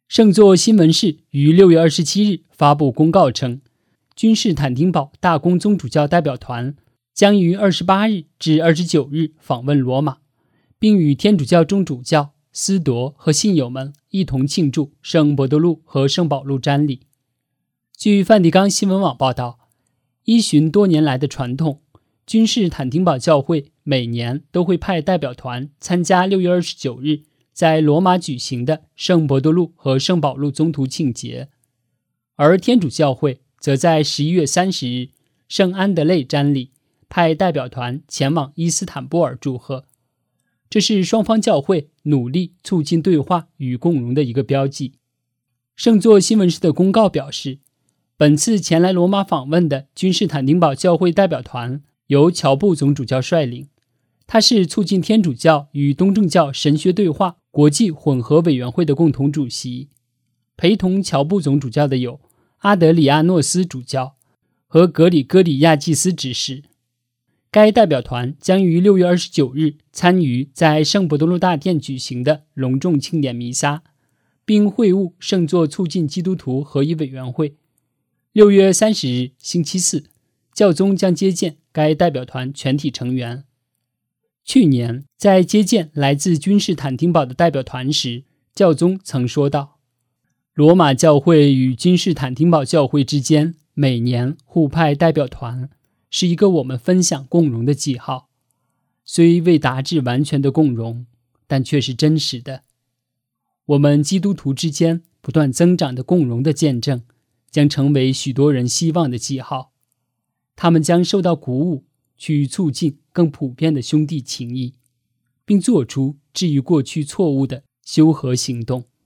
圣座新闻室于6月27日发布公告称，君士坦丁堡大公宗主教代表团将于28日至29日访问罗马，并与天主教宗主教、司铎和信友们一同庆祝圣伯多禄和圣保禄瞻礼。据梵蒂冈新闻网报道，依循多年来的传统，君士坦丁堡教会每年都会派代表团参加6月29日在罗马举行的圣伯多禄和圣保禄宗徒庆节，而天主教会则在11月30日圣安德肋瞻礼派代表团前往伊斯坦布尔祝贺。这是双方教会努力促进对话与共荣的一个标记。圣座新闻室的公告表示，本次前来罗马访问的君士坦丁堡教会代表团由乔布总主教率领，他是促进天主教与东正教神学对话国际混合委员会的共同主席。陪同乔布总主教的有阿德里亚诺斯主教和格里戈里亚祭司执事。该代表团将于6月29日参与在圣伯多禄大殿举行的隆重庆典弥撒，并会晤圣座促进基督徒合一委员会。6月30日星期四，教宗将接见该代表团全体成员。去年在接见来自君士坦丁堡的代表团时，教宗曾说道，罗马教会与君士坦丁堡教会之间每年互派代表团，是一个我们分享共荣的记号，虽未达至完全的共荣，但却是真实的。我们基督徒之间不断增长的共荣的见证，将成为许多人希望的记号，他们将受到鼓舞，去促进更普遍的兄弟情谊，并做出治愈过去错误的修和行动。